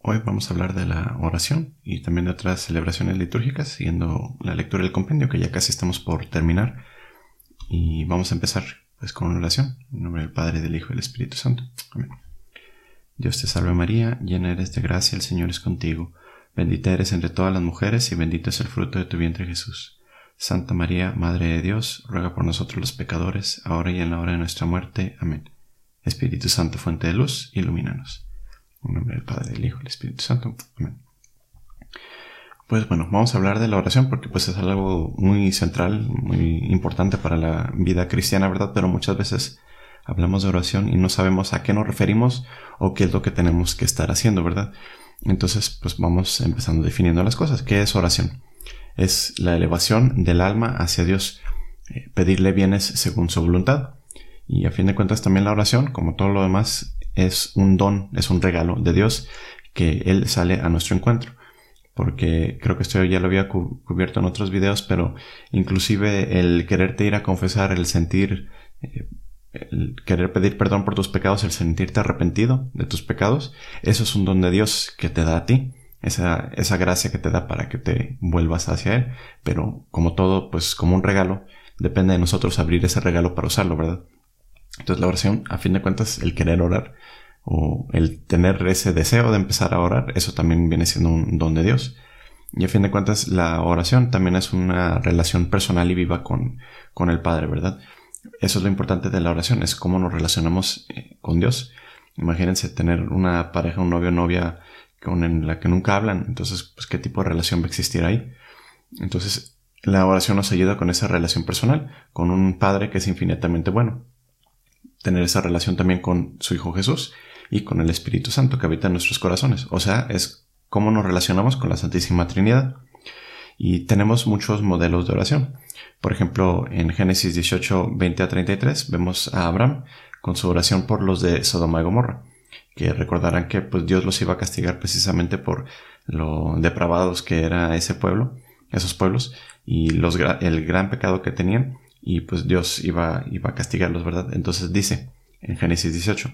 Hoy vamos a hablar de la oración y también de otras celebraciones litúrgicas, siguiendo la lectura del compendio que ya casi estamos por terminar. Y vamos a empezar pues con una oración. En nombre del Padre, del Hijo y del Espíritu Santo. Amén. Dios te salve María, llena eres de gracia, el Señor es contigo. Bendita eres entre todas las mujeres y bendito es el fruto de tu vientre Jesús. Santa María, Madre de Dios, ruega por nosotros los pecadores, ahora y en la hora de nuestra muerte. Amén. Espíritu Santo, fuente de luz, ilumínanos. En nombre del Padre, del Hijo y del Espíritu Santo. Amén. Pues bueno, vamos a hablar de la oración porque pues es algo muy central, muy importante para la vida cristiana, ¿verdad? Pero muchas veces hablamos de oración y no sabemos a qué nos referimos o qué es lo que tenemos que estar haciendo, ¿verdad? Entonces, pues vamos empezando definiendo las cosas. ¿Qué es oración? Es la elevación del alma hacia Dios, pedirle bienes según su voluntad. Y a fin de cuentas también la oración, como todo lo demás, es un don, es un regalo de Dios que Él sale a nuestro encuentro. Porque creo que esto ya lo había cubierto en otros videos, pero inclusive el quererte ir a confesar, el sentir, el querer pedir perdón por tus pecados, el sentirte arrepentido de tus pecados, eso es un don de Dios que te da a ti, esa gracia que te da para que te vuelvas hacia Él. Pero como todo, pues como un regalo, depende de nosotros abrir ese regalo para usarlo, ¿verdad? Entonces la oración, a fin de cuentas, el querer orar o el tener ese deseo de empezar a orar, eso también viene siendo un don de Dios. Y a fin de cuentas la oración también es una relación personal y viva con el Padre, ¿verdad? Eso es lo importante de la oración, es cómo nos relacionamos con Dios. Imagínense tener una pareja, un novio o novia en la que nunca hablan, entonces pues qué tipo de relación va a existir ahí. Entonces la oración nos ayuda con esa relación personal, con un Padre que es infinitamente bueno. Tener esa relación también con su Hijo Jesús y con el Espíritu Santo que habita en nuestros corazones. O sea, es cómo nos relacionamos con la Santísima Trinidad. Y tenemos muchos modelos de oración. Por ejemplo, en Génesis 18, 20 a 33 vemos a Abraham con su oración por los de Sodoma y Gomorra, que recordarán que pues Dios los iba a castigar precisamente por lo depravados que era ese pueblo, esos pueblos, y el gran pecado que tenían. Y pues Dios iba a castigarlos, ¿verdad? Entonces dice en Génesis 18: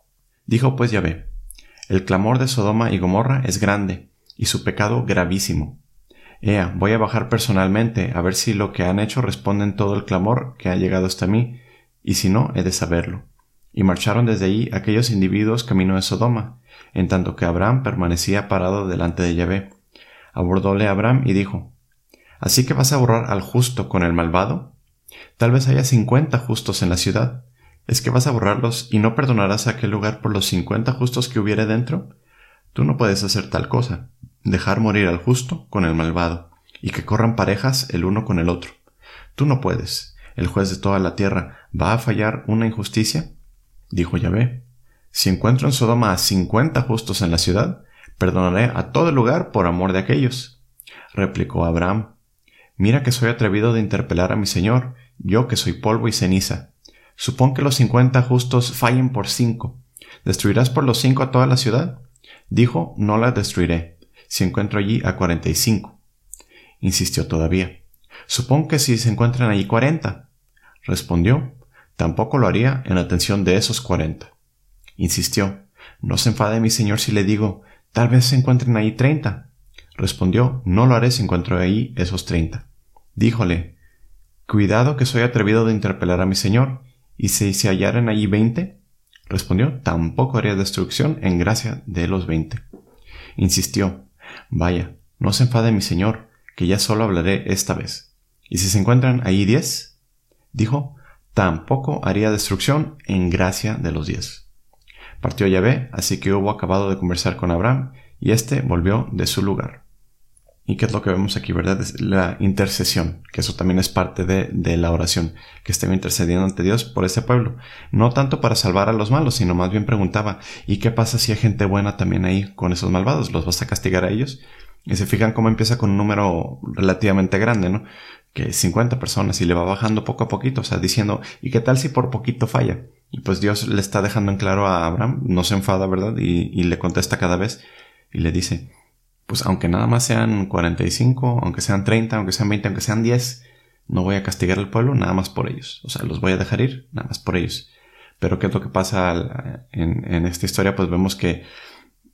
Dijo pues Yahvé: el clamor de Sodoma y Gomorra es grande, y su pecado gravísimo. Ea, voy a bajar personalmente a ver si lo que han hecho responde en todo el clamor que ha llegado hasta mí, y si no, he de saberlo. Y marcharon desde allí aquellos individuos camino de Sodoma, en tanto que Abraham permanecía parado delante de Yahvé. Abordóle Abraham y dijo: ¿Así que vas a borrar al justo con el malvado? Tal vez haya 50 justos en la ciudad. ¿Es que vas a borrarlos y no perdonarás a aquel lugar por los 50 justos que hubiere dentro? Tú no puedes hacer tal cosa, dejar morir al justo con el malvado, y que corran parejas el uno con el otro. Tú no puedes. ¿El juez de toda la tierra va a fallar una injusticia? Dijo Yahvé: si encuentro en Sodoma a 50 justos en la ciudad, perdonaré a todo el lugar por amor de aquellos. Replicó Abraham: mira que soy atrevido de interpelar a mi Señor, yo que soy polvo y ceniza. Supón que los 50 justos fallen por 5. ¿Destruirás por los 5 a toda la ciudad? Dijo: no la destruiré, si encuentro allí a 45. Insistió todavía: supón que si se encuentran allí 40. Respondió: tampoco lo haría en atención de esos 40. Insistió: no se enfade mi Señor si le digo: tal vez se encuentren allí 30. Respondió: no lo haré si encuentro allí esos 30. Díjole: cuidado que soy atrevido de interpelar a mi Señor, ¿y si se hallaren allí 20? Respondió: tampoco haría destrucción en gracia de los 20. Insistió: vaya, no se enfade mi Señor, que ya solo hablaré esta vez. ¿Y si se encuentran allí 10? Dijo: tampoco haría destrucción en gracia de los 10. Partió Yahvé, así que hubo acabado de conversar con Abraham, y éste volvió de su lugar. ¿Y qué es lo que vemos aquí, verdad? Es la intercesión, que eso también es parte de la oración, que estaba intercediendo ante Dios por ese pueblo. No tanto para salvar a los malos, sino más bien preguntaba: ¿y qué pasa si hay gente buena también ahí con esos malvados? ¿Los vas a castigar a ellos? Y se fijan cómo empieza con un número relativamente grande, ¿no? Que 50 personas y le va bajando poco a poquito, o sea, diciendo: ¿y qué tal si por poquito falla? Y pues Dios le está dejando en claro a Abraham, no se enfada, ¿verdad? Y le contesta cada vez y le dice: pues aunque nada más sean 45, aunque sean 30, aunque sean 20, aunque sean 10, no voy a castigar al pueblo nada más por ellos. O sea, los voy a dejar ir nada más por ellos. Pero ¿qué es lo que pasa en esta historia? Pues vemos que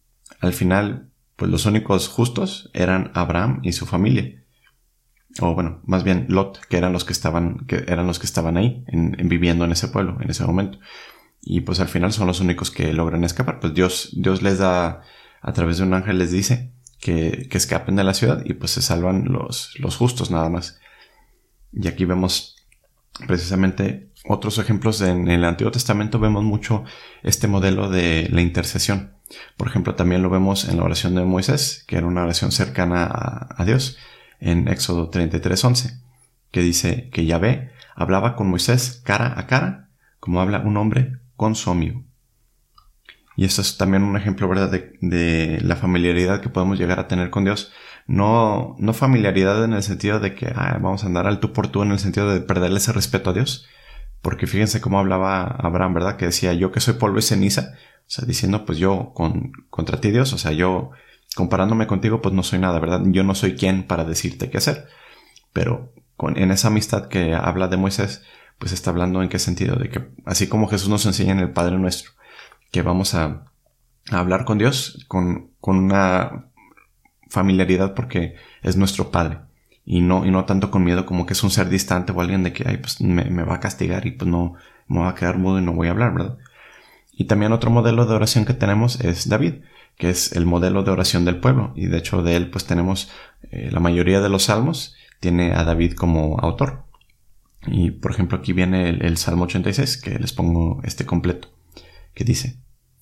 al final, pues los únicos justos eran Abraham y su familia. O bueno, más bien Lot, que eran los que estaban ahí, viviendo en ese pueblo, en ese momento. Y pues al final son los únicos que logran escapar. Pues Dios les da, a través de un ángel les dice que escapen de la ciudad y pues se salvan los justos nada más. Y aquí vemos precisamente otros ejemplos. En el Antiguo Testamento vemos mucho este modelo de la intercesión. Por ejemplo, también lo vemos en la oración de Moisés, que era una oración cercana a Dios, en Éxodo 33:11, que dice que Yahvé hablaba con Moisés cara a cara, como habla un hombre con su amigo. Y esto es también un ejemplo, ¿verdad?, de la familiaridad que podemos llegar a tener con Dios. No familiaridad en el sentido de que vamos a andar al tú por tú, en el sentido de perderle ese respeto a Dios. Porque fíjense cómo hablaba Abraham, ¿verdad? Que decía, yo que soy polvo y ceniza. O sea, diciendo, pues yo contra ti, Dios. O sea, yo comparándome contigo, pues no soy nada, ¿verdad? Yo no soy quien para decirte qué hacer. Pero en esa amistad que habla de Moisés, pues está hablando en qué sentido. De que así como Jesús nos enseña en el Padre Nuestro, que vamos a hablar con Dios con una familiaridad porque es nuestro Padre. Y no tanto con miedo como que es un ser distante o alguien de que pues me va a castigar y pues no me va a quedar mudo y no voy a hablar, ¿verdad? Y también otro modelo de oración que tenemos es David, que es el modelo de oración del pueblo. Y de hecho de él pues tenemos la mayoría de los salmos tiene a David como autor. Y por ejemplo aquí viene el Salmo 86, que les pongo completo, que dice: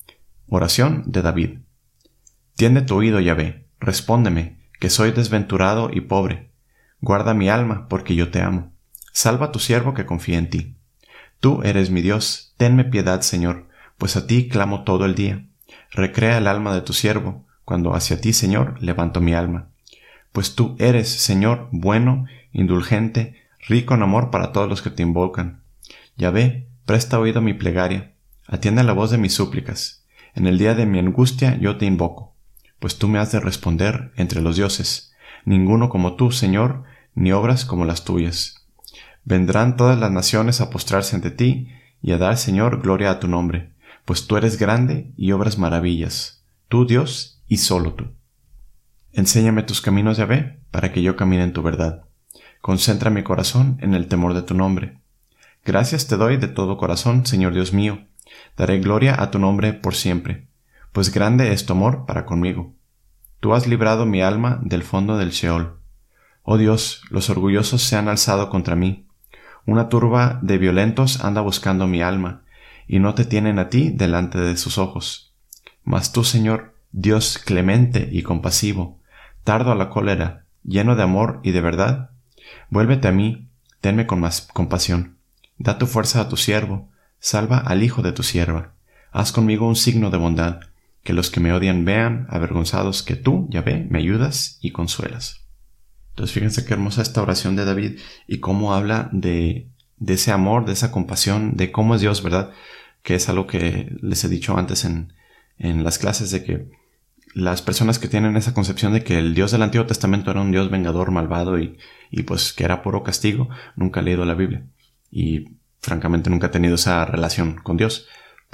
Oración de David. Tiende tu oído, Yahvé, respóndeme, que soy desventurado y pobre. Guarda mi alma, porque yo te amo. Salva a tu siervo que confía en ti. Tú eres mi Dios, tenme piedad, Señor, pues a ti clamo todo el día. Recrea el alma de tu siervo, cuando hacia ti, Señor, levanto mi alma. Pues tú eres, Señor, bueno, indulgente, rico en amor para todos los que te invocan. Yahvé, presta oído a mi plegaria, atiende a la voz de mis súplicas. En el día de mi angustia yo te invoco, pues tú me has de responder entre los dioses. Ninguno como tú, Señor, ni obras como las tuyas. Vendrán todas las naciones a postrarse ante ti y a dar, Señor, gloria a tu nombre, pues tú eres grande y obras maravillas, tú Dios y solo tú. Enséñame tus caminos, Yahvé, para que yo camine en tu verdad. Concentra mi corazón en el temor de tu nombre. Gracias te doy de todo corazón, Señor Dios mío. Daré gloria a tu nombre por siempre, pues grande es tu amor para conmigo. Tú has librado mi alma del fondo del Sheol. Oh Dios, los orgullosos se han alzado contra mí. Una turba de violentos anda buscando mi alma, y no te tienen a ti delante de sus ojos. Mas tú, Señor, Dios clemente y compasivo, tardo a la cólera, lleno de amor y de verdad, vuélvete a mí, tenme con más compasión. Da tu fuerza a tu siervo, salva al hijo de tu sierva. Haz conmigo un signo de bondad, que los que me odian vean, avergonzados, que tú, Yahvé, me ayudas y consuelas. Entonces fíjense qué hermosa esta oración de David y cómo habla de ese amor, de esa compasión, de cómo es Dios, ¿verdad? Que es algo que les he dicho antes en las clases, de que las personas que tienen esa concepción de que el Dios del Antiguo Testamento era un Dios vengador, malvado y pues que era puro castigo, nunca han leído la Biblia. Y francamente nunca he tenido esa relación con Dios.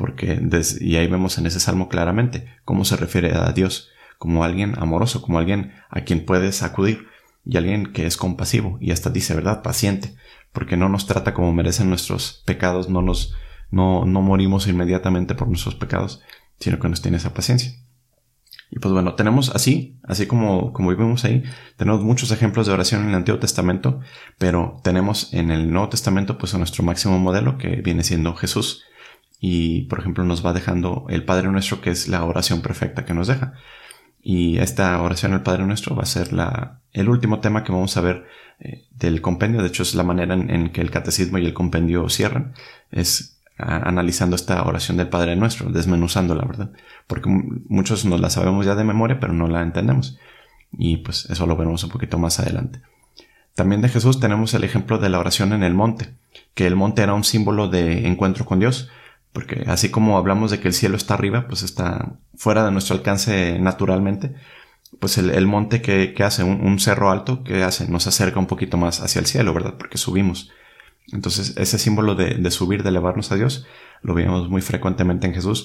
Y ahí vemos en ese salmo claramente cómo se refiere a Dios como alguien amoroso, como alguien a quien puedes acudir y alguien que es compasivo y hasta dice, ¿verdad?, paciente, porque no nos trata como merecen nuestros pecados, no morimos inmediatamente por nuestros pecados, sino que nos tiene esa paciencia. Y pues bueno, tenemos así como vivimos ahí, tenemos muchos ejemplos de oración en el Antiguo Testamento, pero tenemos en el Nuevo Testamento pues a nuestro máximo modelo, que viene siendo Jesús. Y, por ejemplo, nos va dejando el Padre Nuestro, que es la oración perfecta que nos deja. Y esta oración del Padre Nuestro va a ser el último tema que vamos a ver del compendio. De hecho, es la manera en que el catecismo y el compendio cierran. Es analizando esta oración del Padre Nuestro, desmenuzándola, ¿verdad? Porque muchos nos la sabemos ya de memoria, pero no la entendemos. Y pues eso lo veremos un poquito más adelante. También de Jesús tenemos el ejemplo de la oración en el monte, que el monte era un símbolo de encuentro con Dios. Porque así como hablamos de que el cielo está arriba, pues está fuera de nuestro alcance naturalmente, pues el monte que hace, un cerro alto, que hace, nos acerca un poquito más hacia el cielo, ¿verdad? Porque subimos. Entonces ese símbolo de subir, de elevarnos a Dios, lo vemos muy frecuentemente en Jesús,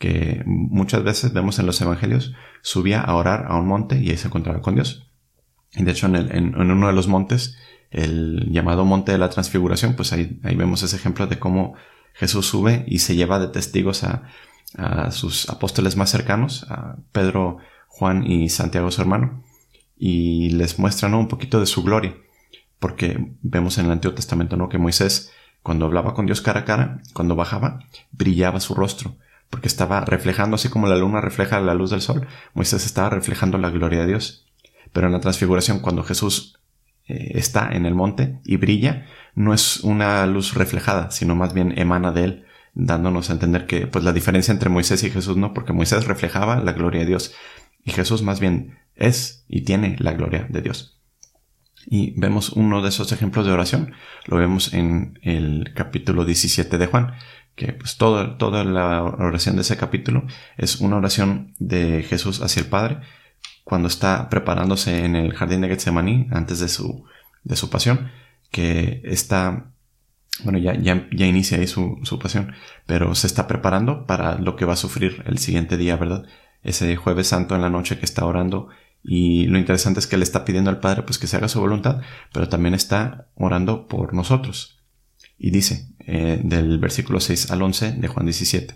que muchas veces vemos en los evangelios, subía a orar a un monte y ahí se encontraba con Dios. Y de hecho en uno de los montes, el llamado Monte de la Transfiguración, pues ahí vemos ese ejemplo de cómo Jesús sube y se lleva de testigos a sus apóstoles más cercanos, a Pedro, Juan y Santiago su hermano, y les muestra, ¿no?, un poquito de su gloria, porque vemos en el Antiguo Testamento, ¿no?, que Moisés, cuando hablaba con Dios cara a cara, cuando bajaba, brillaba su rostro, porque estaba reflejando, así como la luna refleja la luz del sol, Moisés estaba reflejando la gloria de Dios. Pero en la transfiguración, cuando Jesús está en el monte y brilla, no es una luz reflejada, sino más bien emana de él, dándonos a entender que pues la diferencia entre Moisés y Jesús no, porque Moisés reflejaba la gloria de Dios y Jesús más bien es y tiene la gloria de Dios. Y vemos uno de esos ejemplos de oración, lo vemos en el capítulo 17 de Juan, que pues toda la oración de ese capítulo es una oración de Jesús hacia el Padre cuando está preparándose en el jardín de Getsemaní antes de su pasión, que está, bueno, ya inicia ahí su pasión, pero se está preparando para lo que va a sufrir el siguiente día, ¿verdad? Ese jueves santo en la noche que está orando. Y lo interesante es que le está pidiendo al Padre pues que se haga su voluntad, pero también está orando por nosotros. Y dice, del versículo 6 al 11 de Juan 17: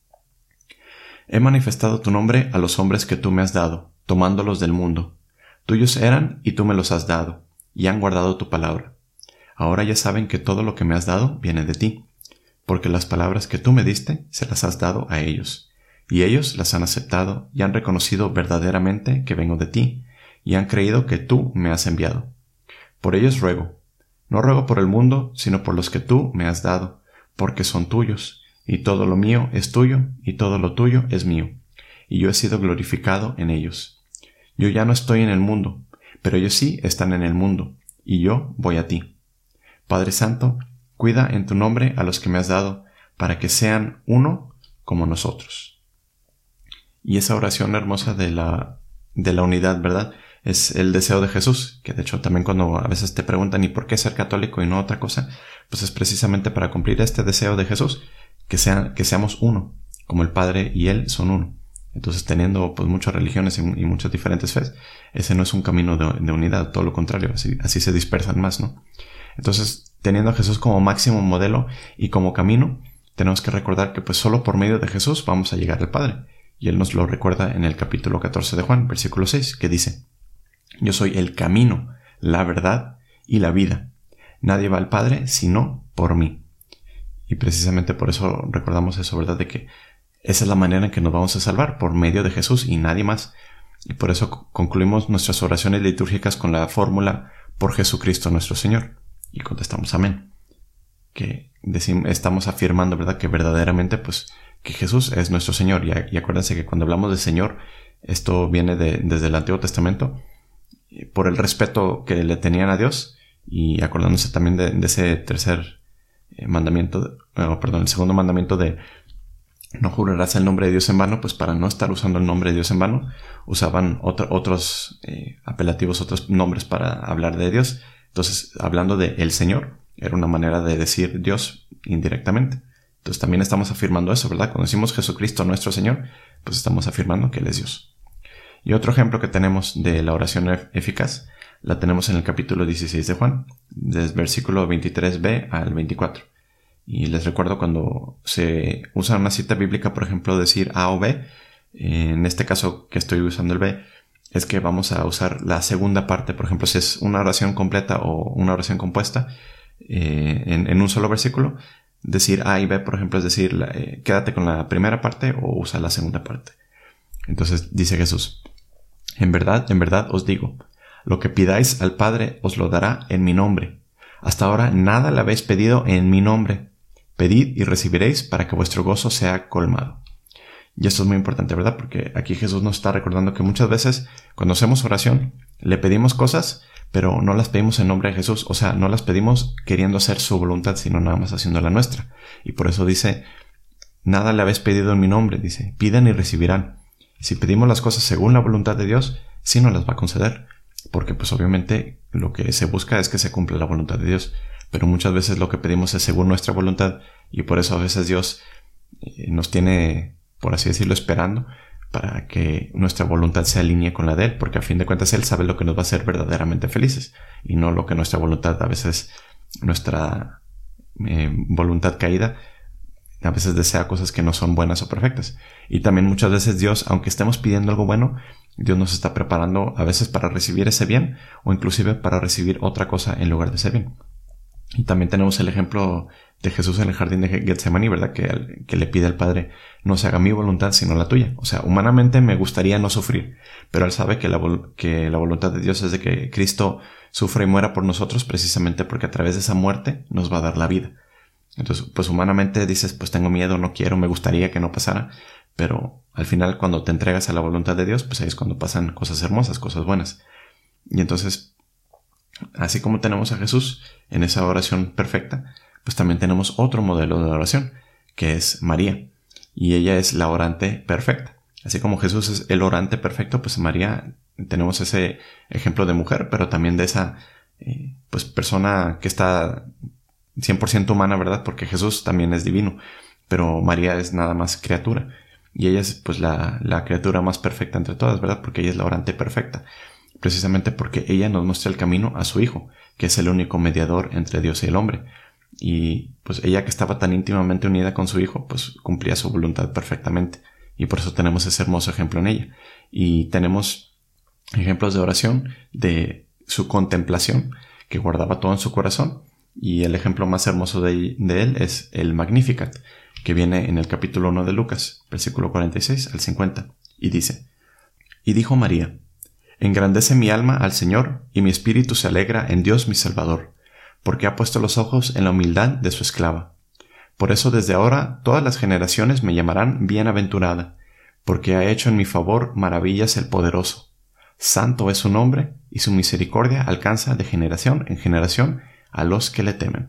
He manifestado tu nombre a los hombres que tú me has dado, tomándolos del mundo. Tuyos eran y tú me los has dado, y han guardado tu palabra. Ahora ya saben que todo lo que me has dado viene de ti, porque las palabras que tú me diste se las has dado a ellos. Y ellos las han aceptado y han reconocido verdaderamente que vengo de ti, y han creído que tú me has enviado. Por ellos ruego. No ruego por el mundo, sino por los que tú me has dado, porque son tuyos, y todo lo mío es tuyo, y todo lo tuyo es mío, y yo he sido glorificado en ellos. Yo ya no estoy en el mundo, pero ellos sí están en el mundo, y yo voy a ti. Padre Santo, cuida en tu nombre a los que me has dado, para que sean uno como nosotros. Y esa oración hermosa de la unidad, ¿verdad? Es el deseo de Jesús, que de hecho también cuando a veces te preguntan ¿y por qué ser católico y no otra cosa? Pues es precisamente para cumplir este deseo de Jesús, que seamos uno, como el Padre y Él son uno. Entonces, teniendo pues muchas religiones y muchas diferentes fes, ese no es un camino de unidad, todo lo contrario, así se dispersan más, ¿no? Entonces, teniendo a Jesús como máximo modelo y como camino, tenemos que recordar que pues solo por medio de Jesús vamos a llegar al Padre. Y Él nos lo recuerda en el capítulo 14 de Juan, versículo 6, que dice: Yo soy el camino, la verdad y la vida. Nadie va al Padre sino por mí. Y precisamente por eso recordamos eso, ¿verdad? De que esa es la manera en que nos vamos a salvar, por medio de Jesús y nadie más. Y por eso concluimos nuestras oraciones litúrgicas con la fórmula por Jesucristo nuestro Señor. Y contestamos amén. Que estamos afirmando, ¿verdad? Que verdaderamente, pues, que Jesús es nuestro Señor. Y acuérdense que cuando hablamos de Señor, esto viene desde el Antiguo Testamento, por el respeto que le tenían a Dios, y acordándose también de ese tercer mandamiento, el segundo mandamiento de no jurarás el nombre de Dios en vano, pues para no estar usando el nombre de Dios en vano, usaban otros apelativos, otros nombres para hablar de Dios. Entonces, hablando de el Señor, era una manera de decir Dios indirectamente. Entonces también estamos afirmando eso, ¿verdad? Cuando decimos Jesucristo nuestro Señor, pues estamos afirmando que Él es Dios. Y otro ejemplo que tenemos de la oración eficaz, la tenemos en el capítulo 16 de Juan, desde versículo 23b al 24. Y les recuerdo cuando se usa una cita bíblica, por ejemplo, decir A o B, en este caso que estoy usando el B, es que vamos a usar la segunda parte. Por ejemplo, si es una oración completa o una oración compuesta en un solo versículo, decir A y B, por ejemplo, es decir, quédate con la primera parte o usa la segunda parte. Entonces dice Jesús: en verdad os digo, lo que pidáis al Padre os lo dará en mi nombre. Hasta ahora nada le habéis pedido en mi nombre. Pedid y recibiréis para que vuestro gozo sea colmado. Y esto es muy importante, ¿verdad? Porque aquí Jesús nos está recordando que muchas veces cuando hacemos oración le pedimos cosas, pero no las pedimos en nombre de Jesús. O sea, no las pedimos queriendo hacer su voluntad, sino nada más haciendo la nuestra. Y por eso dice, nada le habéis pedido en mi nombre. Dice, pidan y recibirán. Si pedimos las cosas según la voluntad de Dios, sí nos las va a conceder. Porque pues obviamente lo que se busca es que se cumpla la voluntad de Dios. Pero muchas veces lo que pedimos es según nuestra voluntad. Y por eso a veces Dios nos tiene por así decirlo, esperando para que nuestra voluntad se alinee con la de Él, porque a fin de cuentas Él sabe lo que nos va a hacer verdaderamente felices y no lo que nuestra voluntad, a veces nuestra voluntad caída, a veces desea cosas que no son buenas o perfectas. Y también muchas veces Dios, aunque estemos pidiendo algo bueno, Dios nos está preparando a veces para recibir ese bien o inclusive para recibir otra cosa en lugar de ese bien. Y también tenemos el ejemplo de Jesús en el jardín de Getsemaní, ¿verdad? Que le pide al Padre, no se haga mi voluntad sino la tuya. O sea, humanamente me gustaría no sufrir, pero Él sabe que la voluntad de Dios es de que Cristo sufra y muera por nosotros precisamente porque a través de esa muerte nos va a dar la vida. Entonces, pues humanamente dices, pues tengo miedo, no quiero, me gustaría que no pasara, pero al final cuando te entregas a la voluntad de Dios, pues ahí es cuando pasan cosas hermosas, cosas buenas. Y entonces, así como tenemos a Jesús en esa oración perfecta, pues también tenemos otro modelo de oración, que es María. Y ella es la orante perfecta. Así como Jesús es el orante perfecto, pues María tenemos ese ejemplo de mujer, pero también de esa pues persona que está 100% humana, ¿verdad? Porque Jesús también es divino, pero María es nada más criatura. Y ella es pues la criatura más perfecta entre todas, ¿verdad? Porque ella es la orante perfecta. Precisamente porque ella nos muestra el camino a su Hijo, que es el único mediador entre Dios y el hombre. Y pues ella, que estaba tan íntimamente unida con su Hijo, pues cumplía su voluntad perfectamente. Y por eso tenemos ese hermoso ejemplo en ella. Y tenemos ejemplos de oración de su contemplación, que guardaba todo en su corazón. Y el ejemplo más hermoso de él es el Magnificat, que viene en el capítulo 1 de Lucas, versículo 46 al 50. Y dice: Y dijo María: Engrandece mi alma al Señor, y mi espíritu se alegra en Dios mi Salvador, porque ha puesto los ojos en la humildad de su esclava. Por eso desde ahora todas las generaciones me llamarán bienaventurada, porque ha hecho en mi favor maravillas el Poderoso. Santo es su nombre, y su misericordia alcanza de generación en generación a los que le temen.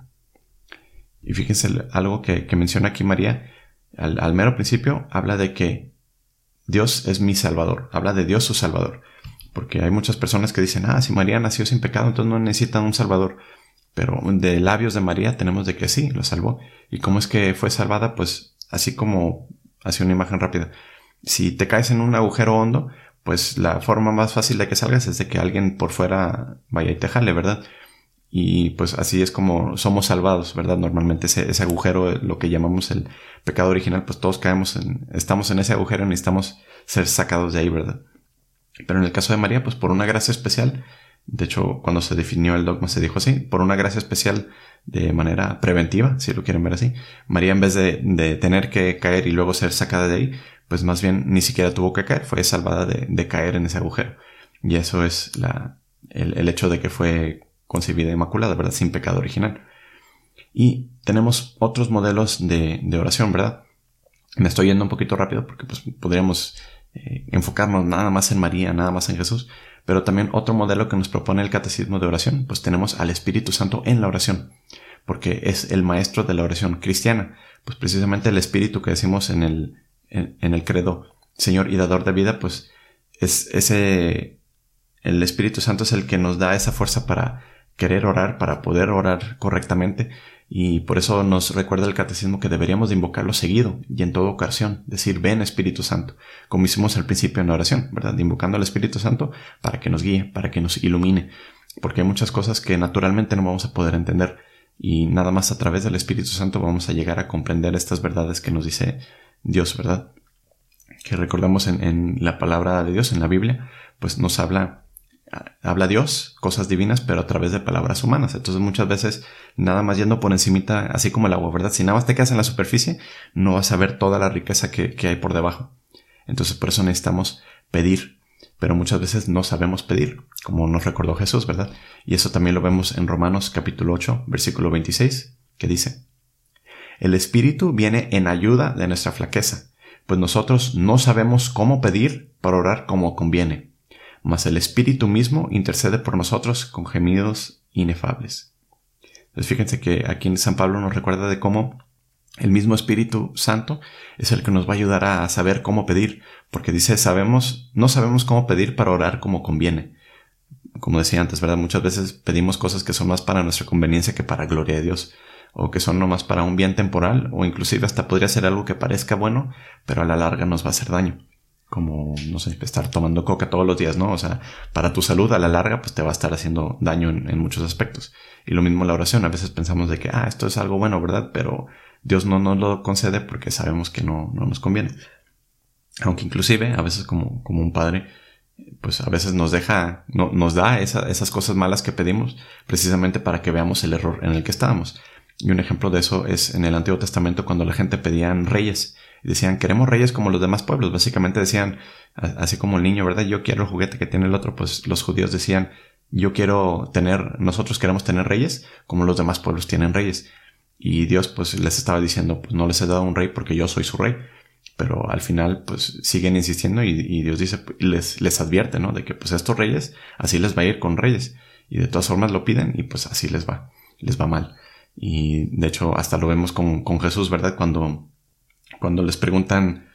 Y fíjense algo que menciona aquí María, al mero principio, habla de que Dios es mi Salvador, habla de Dios su Salvador. Porque hay muchas personas que dicen, si María nació sin pecado, entonces no necesita un Salvador. Pero de labios de María tenemos de que sí, lo salvó. ¿Y cómo es que fue salvada? Pues así como, hace una imagen rápida. Si te caes en un agujero hondo, pues la forma más fácil de que salgas es de que alguien por fuera vaya y te jale, ¿verdad? Y pues así es como somos salvados, ¿verdad? Normalmente ese agujero, lo que llamamos el pecado original, pues todos estamos en ese agujero y necesitamos ser sacados de ahí, ¿verdad? Pero en el caso de María, pues por una gracia especial, de hecho cuando se definió el dogma se dijo así, por una gracia especial de manera preventiva, si lo quieren ver así, María, en vez de tener que caer y luego ser sacada de ahí, pues más bien ni siquiera tuvo que caer, fue salvada de caer en ese agujero. Y eso es el hecho de que fue concebida inmaculada, ¿verdad? Sin pecado original. Y tenemos otros modelos de oración, ¿verdad? Me estoy yendo un poquito rápido porque pues podríamos enfocarnos nada más en María, nada más en Jesús, pero también otro modelo que nos propone el Catecismo de Oración, pues tenemos al Espíritu Santo en la oración, porque es el maestro de la oración cristiana. Pues precisamente el Espíritu que decimos en el credo, Señor y dador de vida, pues el Espíritu Santo es el que nos da esa fuerza para querer orar, para poder orar correctamente, y por eso nos recuerda el Catecismo que deberíamos de invocarlo seguido y en toda ocasión, decir ven Espíritu Santo, como hicimos al principio en la oración, ¿verdad? Invocando al Espíritu Santo para que nos guíe, para que nos ilumine, porque hay muchas cosas que naturalmente no vamos a poder entender y nada más a través del Espíritu Santo vamos a llegar a comprender estas verdades que nos dice Dios, ¿verdad? Que recordamos en la palabra de Dios, en la Biblia, pues nos habla Dios, cosas divinas, pero a través de palabras humanas. Entonces muchas veces nada más yendo por encimita, así como el agua, ¿verdad? Si nada más te quedas en la superficie, no vas a ver toda la riqueza que hay por debajo. Entonces por eso necesitamos pedir, pero muchas veces no sabemos pedir, como nos recordó Jesús, ¿verdad? Y eso también lo vemos en Romanos capítulo 8, versículo 26, que dice: El Espíritu viene en ayuda de nuestra flaqueza, pues nosotros no sabemos cómo pedir para orar como conviene. Mas el Espíritu mismo intercede por nosotros con gemidos inefables. Entonces fíjense que aquí en San Pablo nos recuerda de cómo el mismo Espíritu Santo es el que nos va a ayudar a saber cómo pedir, porque dice, no sabemos cómo pedir para orar como conviene. Como decía antes, ¿verdad? Muchas veces pedimos cosas que son más para nuestra conveniencia que para gloria de Dios. o que son nomás para un bien temporal, o inclusive hasta podría ser algo que parezca bueno, pero a la larga nos va a hacer daño. Como, no sé, estar tomando coca todos los días, ¿no? O sea, para tu salud a la larga, pues te va a estar haciendo daño en muchos aspectos. Y lo mismo la oración. A veces pensamos de que, esto es algo bueno, ¿verdad? Pero Dios no nos lo concede porque sabemos que no nos conviene. Aunque inclusive, a veces como un padre, pues a veces nos da esas cosas malas que pedimos precisamente para que veamos el error en el que estábamos. Y un ejemplo de eso es en el Antiguo Testamento cuando la gente pedían reyes. Y decían, queremos reyes como los demás pueblos. Básicamente decían, así como el niño, ¿verdad? Yo quiero el juguete que tiene el otro. Pues los judíos decían, nosotros queremos tener reyes como los demás pueblos tienen reyes. Y Dios pues les estaba diciendo, pues no les he dado un rey porque yo soy su rey. Pero al final pues siguen insistiendo y Dios dice, les advierte, ¿no? De que pues estos reyes, así les va a ir con reyes. Y de todas formas lo piden y pues así les va mal. Y de hecho hasta lo vemos con Jesús, ¿verdad? Cuando les preguntan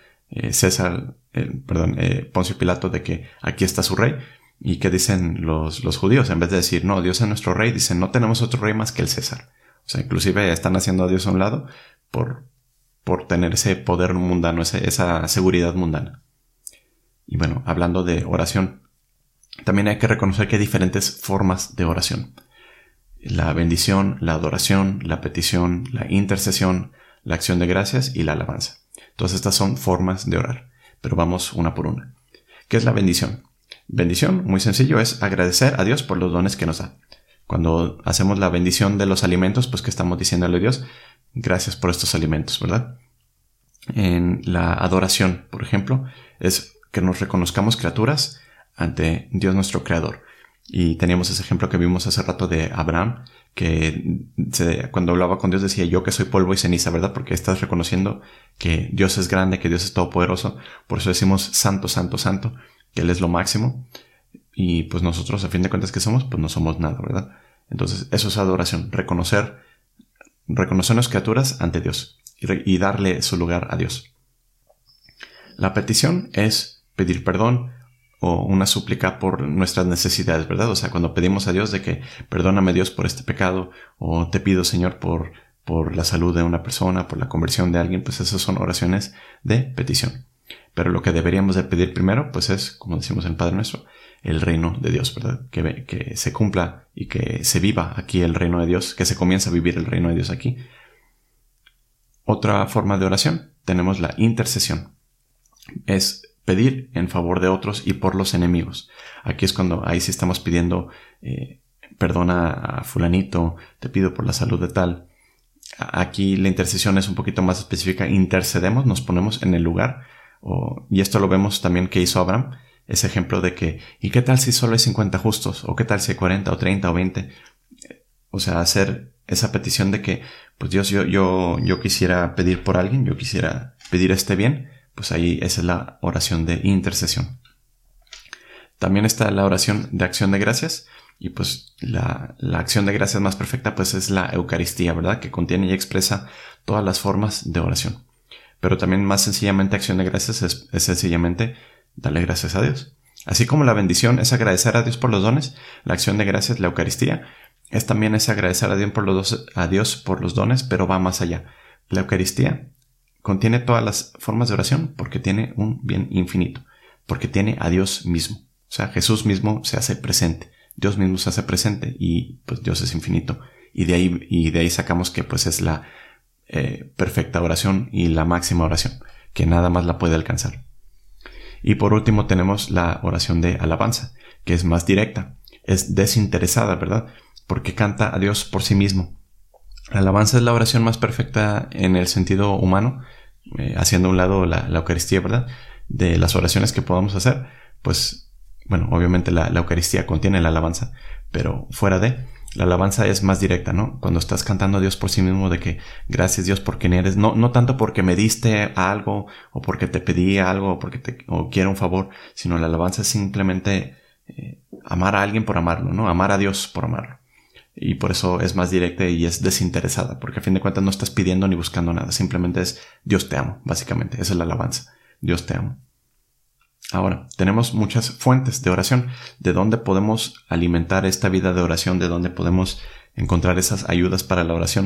Poncio Pilato de que aquí está su rey. ¿Y qué dicen los judíos? En vez de decir, no, Dios es nuestro rey, dicen, no tenemos otro rey más que el César. O sea, inclusive están haciendo a Dios a un lado por tener ese poder mundano, esa seguridad mundana. Y bueno, hablando de oración, también hay que reconocer que hay diferentes formas de oración. La bendición, la adoración, la petición, la intercesión, la acción de gracias y la alabanza. Todas estas son formas de orar, pero vamos una por una. ¿Qué es la bendición? Bendición, muy sencillo, es agradecer a Dios por los dones que nos da. Cuando hacemos la bendición de los alimentos, pues que estamos diciéndole a Dios, gracias por estos alimentos, ¿verdad? En la adoración, por ejemplo, es que nos reconozcamos criaturas ante Dios nuestro Creador. Y teníamos ese ejemplo que vimos hace rato de Abraham, que cuando hablaba con Dios decía, yo que soy polvo y ceniza, ¿verdad? Porque estás reconociendo que Dios es grande, que Dios es todopoderoso. Por eso decimos santo, santo, santo, que Él es lo máximo. Y pues nosotros, a fin de cuentas, ¿qué somos? Pues no somos nada, ¿verdad? Entonces, eso es adoración. Reconocernos criaturas ante Dios y darle su lugar a Dios. La petición es pedir perdón o una súplica por nuestras necesidades, ¿verdad? O sea, cuando pedimos a Dios de que perdóname Dios por este pecado, o te pido Señor por la salud de una persona, por la conversión de alguien, pues esas son oraciones de petición. Pero lo que deberíamos de pedir primero, pues es, como decimos en Padre Nuestro, el reino de Dios, ¿verdad? Que se cumpla y que se viva aquí el reino de Dios, que se comience a vivir el reino de Dios aquí. Otra forma de oración, tenemos la intercesión. Es pedir en favor de otros y por los enemigos. Aquí es cuando ahí sí estamos pidiendo perdona a fulanito, te pido por la salud de tal. Aquí la intercesión es un poquito más específica. Intercedemos, nos ponemos en el lugar. Y esto lo vemos también que hizo Abraham. Ese ejemplo de que, ¿y qué tal si solo hay 50 justos? ¿O qué tal si hay 40 o 30 o 20? O sea, hacer esa petición de que, pues Dios, yo quisiera pedir por alguien, yo quisiera pedir este bien. Pues ahí esa es la oración de intercesión. También está la oración de acción de gracias. Y pues la acción de gracias más perfecta pues es la Eucaristía, ¿verdad? Que contiene y expresa todas las formas de oración. Pero también más sencillamente acción de gracias es sencillamente darle gracias a Dios. Así como la bendición es agradecer a Dios por los dones, la acción de gracias, la Eucaristía, también es agradecer a Dios por los dones, pero va más allá. La Eucaristía contiene todas las formas de oración porque tiene un bien infinito, porque tiene a Dios mismo. O sea, Jesús mismo se hace presente, Dios mismo se hace presente y pues Dios es infinito. Y de ahí sacamos que pues es la perfecta oración y la máxima oración, que nada más la puede alcanzar. Y por último tenemos la oración de alabanza, que es más directa, es desinteresada, ¿verdad? Porque canta a Dios por sí mismo. La alabanza es la oración más perfecta en el sentido humano, haciendo a un lado la Eucaristía, ¿verdad? De las oraciones que podamos hacer, pues, bueno, obviamente la Eucaristía contiene la alabanza, pero fuera de, la alabanza es más directa, ¿no? Cuando estás cantando a Dios por sí mismo de que gracias Dios por quien eres, no tanto porque me diste algo, o porque te pedí algo, o quiero un favor, sino la alabanza es simplemente amar a alguien por amarlo, ¿no? Amar a Dios por amarlo. Y por eso es más directa y es desinteresada, porque a fin de cuentas no estás pidiendo ni buscando nada, simplemente es Dios te amo, básicamente, esa es la alabanza, Dios te amo. Ahora, tenemos muchas fuentes de oración, de dónde podemos alimentar esta vida de oración, de dónde podemos encontrar esas ayudas para la oración.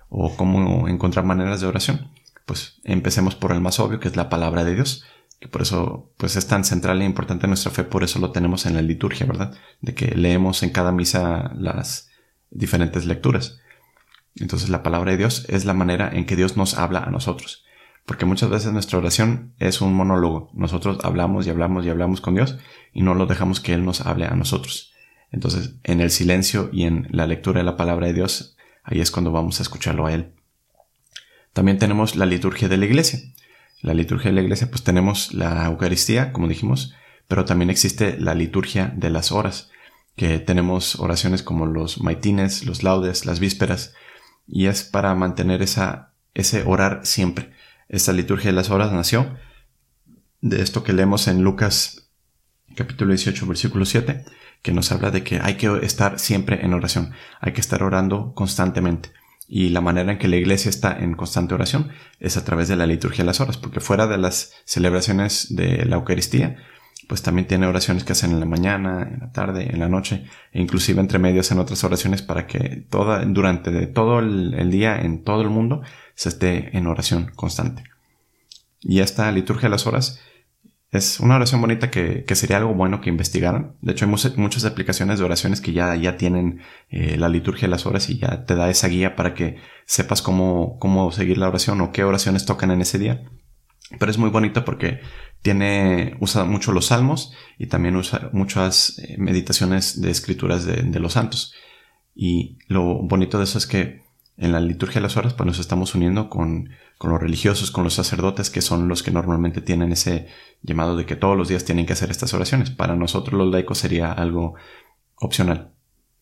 o cómo encontrar maneras de oración, pues empecemos por el más obvio, que es la palabra de Dios, que por eso pues es tan central e importante en nuestra fe, por eso lo tenemos en la liturgia, ¿verdad? De que leemos en cada misa las diferentes lecturas. Entonces la palabra de Dios es la manera en que Dios nos habla a nosotros, porque muchas veces nuestra oración es un monólogo. Nosotros hablamos y hablamos y hablamos con Dios y no lo dejamos que Él nos hable a nosotros. Entonces en el silencio y en la lectura de la palabra de Dios, ahí es cuando vamos a escucharlo a Él. También tenemos la liturgia de la iglesia. La liturgia de la iglesia, pues tenemos la Eucaristía, como dijimos, pero también existe la liturgia de las horas, que tenemos oraciones como los maitines, los laudes, las vísperas, y es para mantener ese orar siempre. Esta liturgia de las horas nació de esto que leemos en Lucas capítulo 18, versículo 7, que nos habla de que hay que estar siempre en oración, hay que estar orando constantemente. Y la manera en que la iglesia está en constante oración es a través de la liturgia de las horas, porque fuera de las celebraciones de la Eucaristía, pues también tiene oraciones que hacen en la mañana, en la tarde, en la noche, e inclusive entre medios en otras oraciones para que durante todo el día en todo el mundo se esté en oración constante. Y esta liturgia de las horas es una oración bonita que sería algo bueno que investigaran. De hecho, hay muchas aplicaciones de oraciones que ya tienen la liturgia de las horas y ya te da esa guía para que sepas cómo seguir la oración o qué oraciones tocan en ese día. Pero es muy bonito porque usa mucho los salmos y también usa muchas meditaciones de escrituras de los santos. Y lo bonito de eso es que en la liturgia de las horas pues nos estamos uniendo con los religiosos, con los sacerdotes, que son los que normalmente tienen ese llamado de que todos los días tienen que hacer estas oraciones. Para nosotros los laicos sería algo opcional.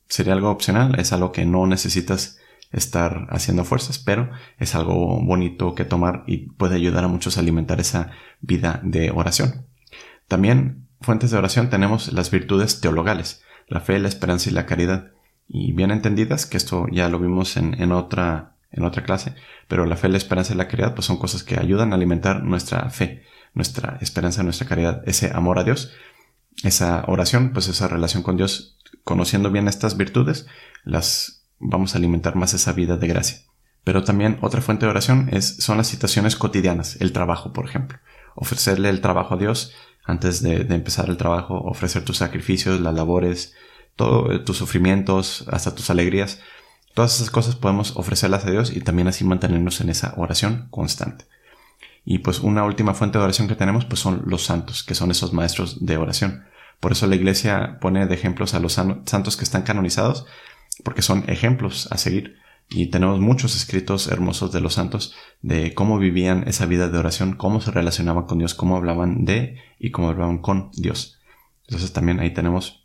Es algo que no necesitas estar haciendo fuerzas, pero es algo bonito que tomar y puede ayudar a muchos a alimentar esa vida de oración. También fuentes de oración tenemos las virtudes teologales, la fe, la esperanza y la caridad. Y bien entendidas, que esto ya lo vimos en otra clase, pero la fe, la esperanza y la caridad pues son cosas que ayudan a alimentar nuestra fe, nuestra esperanza, nuestra caridad, ese amor a Dios, esa oración, pues esa relación con Dios. Conociendo bien estas virtudes, vamos a alimentar más esa vida de gracia. Pero también otra fuente de oración son las situaciones cotidianas, el trabajo, por ejemplo. Ofrecerle el trabajo a Dios antes de empezar el trabajo, ofrecer tus sacrificios, las labores, todos tus sufrimientos, hasta tus alegrías. Todas esas cosas podemos ofrecerlas a Dios y también así mantenernos en esa oración constante. Y pues una última fuente de oración que tenemos pues son los santos, que son esos maestros de oración. Por eso la iglesia pone de ejemplos a los santos que están canonizados, porque son ejemplos a seguir. Y tenemos muchos escritos hermosos de los santos de cómo vivían esa vida de oración, cómo se relacionaban con Dios, cómo hablaban de y cómo hablaban con Dios. Entonces también ahí tenemos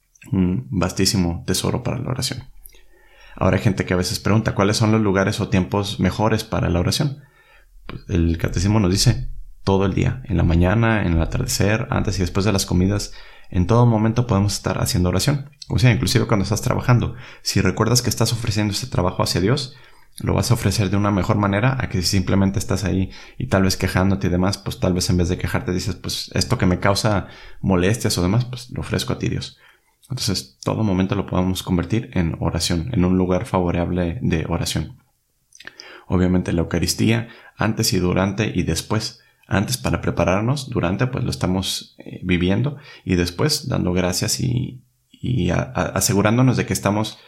un vastísimo tesoro para la oración. Ahora hay gente que a veces pregunta ¿cuáles son los lugares o tiempos mejores para la oración? Pues el catecismo nos dice todo el día, en la mañana, en el atardecer, antes y después de las comidas, en todo momento podemos estar haciendo oración. O sea, inclusive cuando estás trabajando, si recuerdas que estás ofreciendo este trabajo hacia Dios, lo vas a ofrecer de una mejor manera a que si simplemente estás ahí y tal vez quejándote y demás, pues tal vez en vez de quejarte dices, pues esto que me causa molestias o demás, pues lo ofrezco a ti, Dios. Entonces, todo momento lo podemos convertir en oración, en un lugar favorable de oración. Obviamente la Eucaristía, antes y durante y después. Antes para prepararnos, durante pues lo estamos viviendo y después dando gracias y asegurándonos de que estamos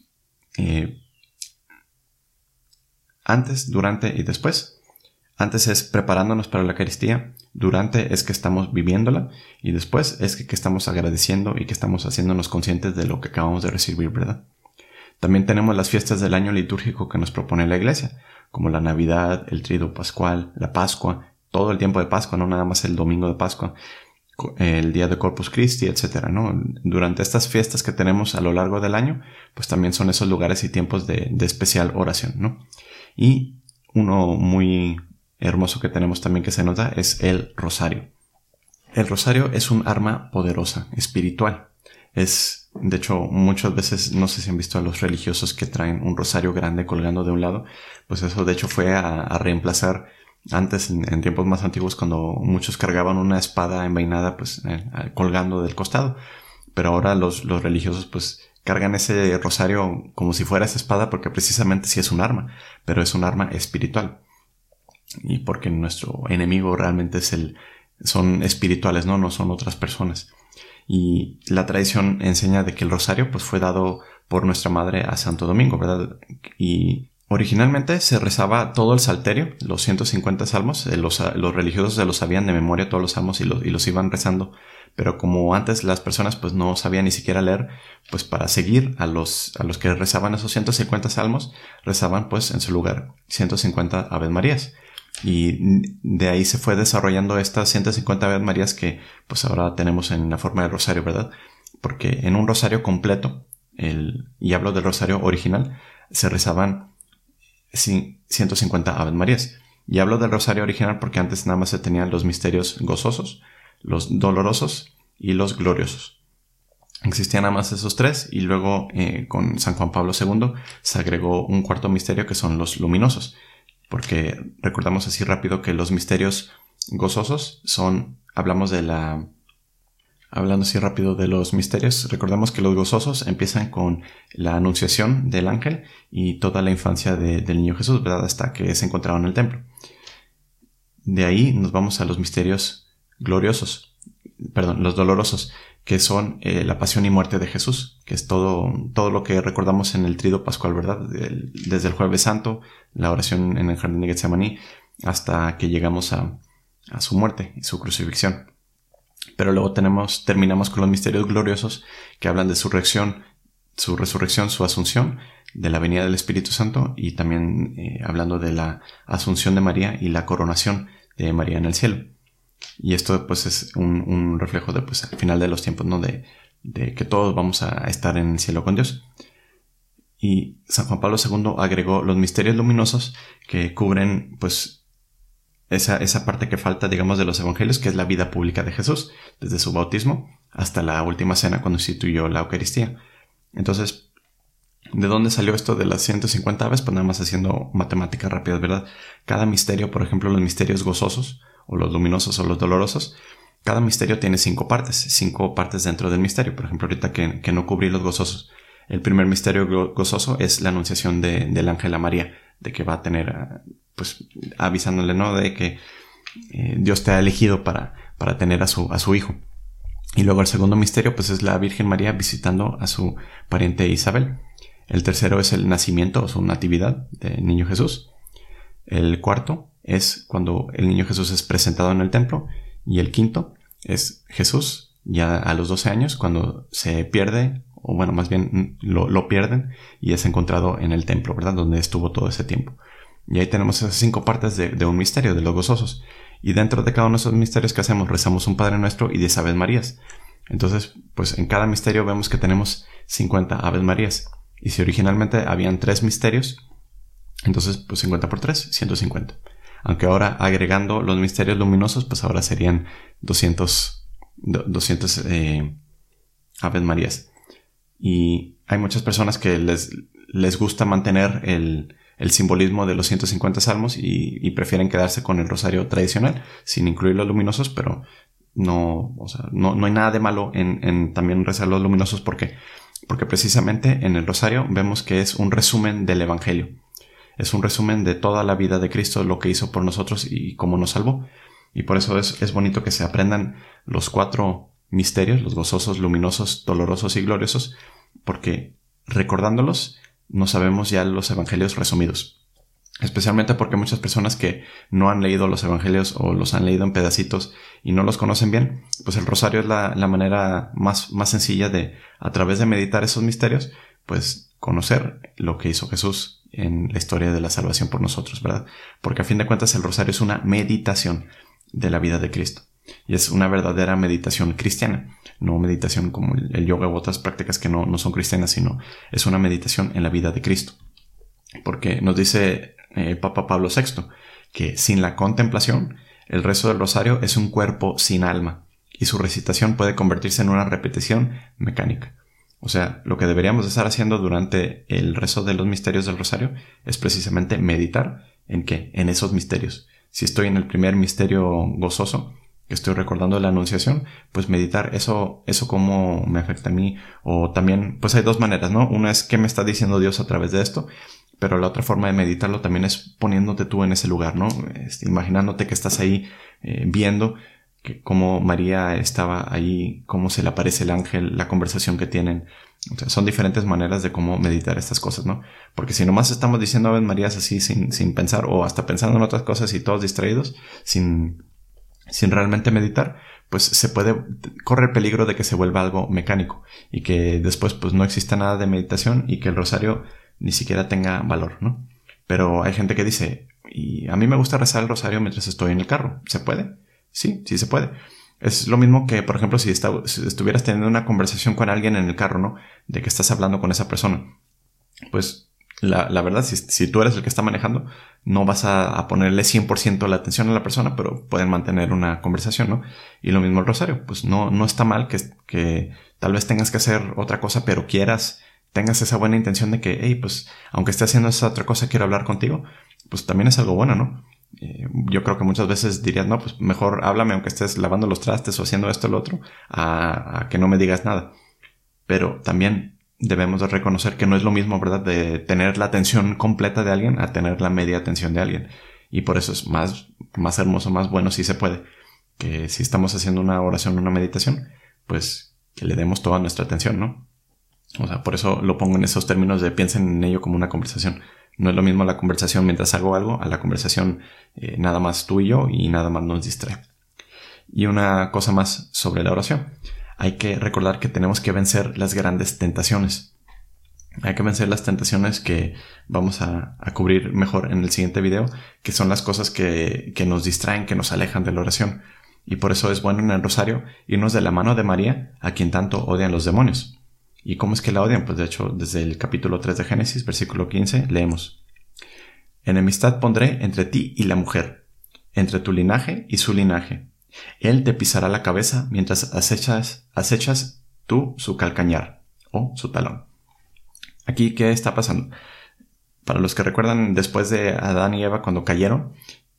antes, durante y después. Antes es preparándonos para la Eucaristía, durante es que estamos viviéndola y después es que estamos agradeciendo y que estamos haciéndonos conscientes de lo que acabamos de recibir, ¿verdad? También tenemos las fiestas del año litúrgico que nos propone la Iglesia, como la Navidad, el Tríodo Pascual, la Pascua, todo el tiempo de Pascua, no nada más el domingo de Pascua, el día de Corpus Christi, etcétera, ¿no? Durante estas fiestas que tenemos a lo largo del año, pues también son esos lugares y tiempos de especial oración, ¿no? Y uno muy hermoso que tenemos también que se nos da es el rosario. El rosario es un arma poderosa, espiritual. De hecho, muchas veces, no sé si han visto a los religiosos que traen un rosario grande colgando de un lado, pues eso de hecho fue a reemplazar antes, en tiempos más antiguos, cuando muchos cargaban una espada envainada, pues colgando del costado. Pero ahora los religiosos pues cargan ese rosario como si fuera esa espada, porque precisamente sí es un arma, pero es un arma espiritual. Y porque nuestro enemigo realmente son espirituales, no son otras personas. Y la tradición enseña de que el rosario pues fue dado por nuestra madre a Santo Domingo, ¿verdad? Y originalmente se rezaba todo el salterio, los 150 salmos. Los religiosos se los sabían de memoria todos los salmos y los iban rezando. Pero como antes las personas pues no sabían ni siquiera leer, pues para seguir a los que rezaban esos 150 salmos, rezaban pues en su lugar 150 Aves Marías. Y de ahí se fue desarrollando estas 150 Aves Marías que pues ahora tenemos en la forma de rosario, ¿verdad? Porque en un rosario completo, y hablo del rosario original, se rezaban 150 Aves Marías. Y hablo del rosario original porque antes nada más se tenían los misterios gozosos, los dolorosos y los gloriosos. Existían nada más esos tres, y luego con San Juan Pablo II se agregó un cuarto misterio que son los luminosos. Porque recordamos así rápido que los misterios gozosos hablando así rápido de los misterios, recordemos que los gozosos empiezan con la anunciación del ángel y toda la infancia del niño Jesús, ¿verdad? Hasta que es encontrado en el templo. De ahí nos vamos a los misterios los dolorosos, que son la pasión y muerte de Jesús, que es todo lo que recordamos en el Tríodo Pascual, ¿verdad? Desde el Jueves Santo, la oración en el Jardín de Getsemaní, hasta que llegamos a su muerte y su crucifixión. Pero luego terminamos con los misterios gloriosos, que hablan de su resurrección, su asunción, de la venida del Espíritu Santo, y también hablando de la asunción de María y la coronación de María en el cielo. Y esto pues es un reflejo de pues al final de los tiempos, ¿no? De que todos vamos a estar en el cielo con Dios. Y San Juan Pablo II agregó los misterios luminosos, que cubren pues esa parte que falta, digamos, de los evangelios, que es la vida pública de Jesús, desde su bautismo hasta la última cena, cuando instituyó la Eucaristía. Entonces, ¿de dónde salió esto de las 150 aves? Pues nada más haciendo matemáticas rápidas, ¿verdad? Cada misterio, por ejemplo, los misterios gozosos, o los luminosos o los dolorosos, cada misterio tiene 5 partes dentro del misterio. Por ejemplo, ahorita que no cubrí los gozosos, el primer misterio gozoso es la anunciación del ángel a María, de que va a tener, pues avisándole, ¿no? De que Dios te ha elegido para tener a su hijo. Y luego el segundo misterio pues es la Virgen María visitando a su pariente Isabel. El tercero es el nacimiento o su natividad del niño Jesús. El cuarto es cuando el niño Jesús es presentado en el templo. Y el quinto es Jesús ya a los 12 años, cuando se pierde, o bueno, más bien lo pierden y es encontrado en el templo, ¿verdad? Donde estuvo todo ese tiempo. Y ahí tenemos esas 5 partes de un misterio, de los gozosos. Y dentro de cada uno de esos misterios que hacemos, rezamos un Padre Nuestro y 10 Aves Marías. Entonces, pues en cada misterio vemos que tenemos 50 Aves Marías. Y si originalmente habían 3 misterios, entonces pues 50 por 3, 150. Aunque ahora agregando los misterios luminosos, pues ahora serían 200 Aves Marías. Y hay muchas personas que les gusta mantener el simbolismo de los 150 salmos y prefieren quedarse con el rosario tradicional, sin incluir los luminosos, pero no hay nada de malo en también rezar los luminosos, porque precisamente en el rosario vemos que es un resumen del Evangelio. Es un resumen de toda la vida de Cristo, lo que hizo por nosotros y cómo nos salvó. Y por eso es bonito que se aprendan los 4 misterios, los gozosos, luminosos, dolorosos y gloriosos, porque recordándolos no sabemos ya los evangelios resumidos. Especialmente porque muchas personas que no han leído los evangelios o los han leído en pedacitos y no los conocen bien, pues el rosario es la manera más sencilla de, a través de meditar esos misterios, pues conocer lo que hizo Jesús en la historia de la salvación por nosotros, ¿verdad? Porque a fin de cuentas el rosario es una meditación de la vida de Cristo. Y es una verdadera meditación cristiana, no meditación como el yoga u otras prácticas que no son cristianas, sino es una meditación en la vida de Cristo. Porque nos dice el Papa Pablo VI que sin la contemplación, el rezo del rosario es un cuerpo sin alma y su recitación puede convertirse en una repetición mecánica. O sea, lo que deberíamos estar haciendo durante el rezo de los misterios del rosario es precisamente meditar ¿en qué? En esos misterios. Si estoy en el primer misterio gozoso, que estoy recordando la Anunciación, pues meditar eso cómo me afecta a mí. O también, pues hay dos maneras, ¿no? Una es qué me está diciendo Dios a través de esto, pero la otra forma de meditarlo también es poniéndote tú en ese lugar, ¿no? Imaginándote que estás ahí viendo cómo María estaba ahí, cómo se le aparece el ángel, la conversación que tienen. O sea, son diferentes maneras de cómo meditar estas cosas, ¿no? Porque si nomás estamos diciendo Ave Marías así sin pensar, o hasta pensando en otras cosas y todos distraídos, sin realmente meditar, pues corre el peligro de que se vuelva algo mecánico y que después pues no exista nada de meditación y que el rosario ni siquiera tenga valor, ¿no? Pero hay gente que dice, y a mí me gusta rezar el rosario mientras estoy en el carro. ¿Se puede? Sí se puede. Es lo mismo que, por ejemplo, si estuvieras teniendo una conversación con alguien en el carro, ¿no? De que estás hablando con esa persona. Pues la verdad, si tú eres el que está manejando, no vas a ponerle 100% la atención a la persona, pero pueden mantener una conversación, ¿no? Y lo mismo el rosario. Pues no está mal que tal vez tengas que hacer otra cosa, pero tengas esa buena intención de que, hey, pues aunque esté haciendo esa otra cosa, quiero hablar contigo, pues también es algo bueno, ¿no? Yo creo que muchas veces dirías, no, pues mejor háblame aunque estés lavando los trastes o haciendo esto o lo otro, a que no me digas nada. Pero también debemos de reconocer que no es lo mismo, ¿verdad? De tener la atención completa de alguien a tener la media atención de alguien. Y por eso es más hermoso, más bueno si se puede, que si estamos haciendo una oración, una meditación, pues que le demos toda nuestra atención, ¿no? O sea, por eso lo pongo en esos términos de piensen en ello como una conversación. No es lo mismo la conversación mientras hago algo a la conversación nada más tú y yo y nada más nos distrae. Y una cosa más sobre la oración. Hay que recordar que tenemos que vencer las grandes tentaciones. Hay que vencer las tentaciones que vamos a cubrir mejor en el siguiente video, que son las cosas que nos distraen, que nos alejan de la oración. Y por eso es bueno en el rosario irnos de la mano de María, a quien tanto odian los demonios. ¿Y cómo es que la odian? Pues de hecho, desde el capítulo 3 de Génesis, versículo 15, leemos: Enemistad pondré entre ti y la mujer, entre tu linaje y su linaje. Él te pisará la cabeza mientras acechas tú su calcañar o su talón. Aquí, ¿qué está pasando? Para los que recuerdan, después de Adán y Eva, cuando cayeron,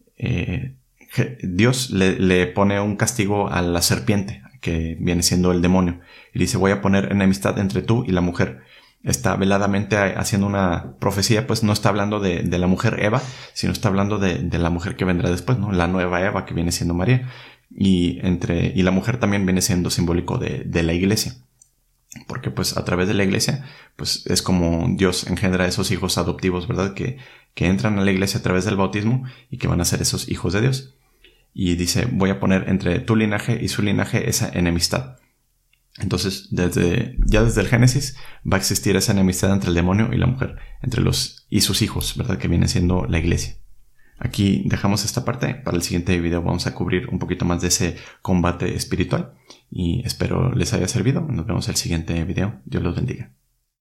Dios le pone un castigo a la serpiente, que viene siendo el demonio, y dice: voy a poner enemistad entre tú y la mujer. Está veladamente haciendo una profecía, pues no está hablando de la mujer Eva, sino está hablando de la mujer que vendrá después, ¿no? La nueva Eva, que viene siendo María. Y la mujer también viene siendo simbólico de la iglesia. Porque pues a través de la iglesia, pues es como Dios engendra esos hijos adoptivos, ¿verdad? Que entran a la iglesia a través del bautismo y que van a ser esos hijos de Dios. Y dice: voy a poner entre tu linaje y su linaje esa enemistad. Entonces, desde el Génesis va a existir esa enemistad entre el demonio y la mujer, entre y sus hijos, ¿verdad? Que viene siendo la iglesia. Aquí dejamos esta parte. Para el siguiente video vamos a cubrir un poquito más de ese combate espiritual y espero les haya servido. Nos vemos en el siguiente video. Dios los bendiga.